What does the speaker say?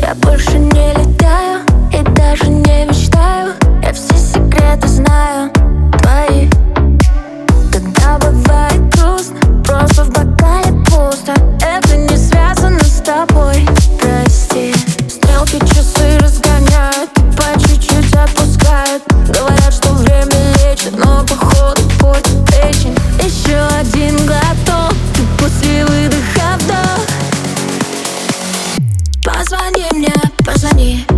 Я больше не летаю и даже не мечтаю. Я все секреты знаю твои. Когда бывает грустно, просто в бокале пусто. Это не связано с тобой, прости. Стрелки часы разгоняют, по чуть-чуть отпускают. Говорят, что время лечит, но походу путь вечен. Еще один глоток, и после выдоха вдох. Позвони мне, позвони.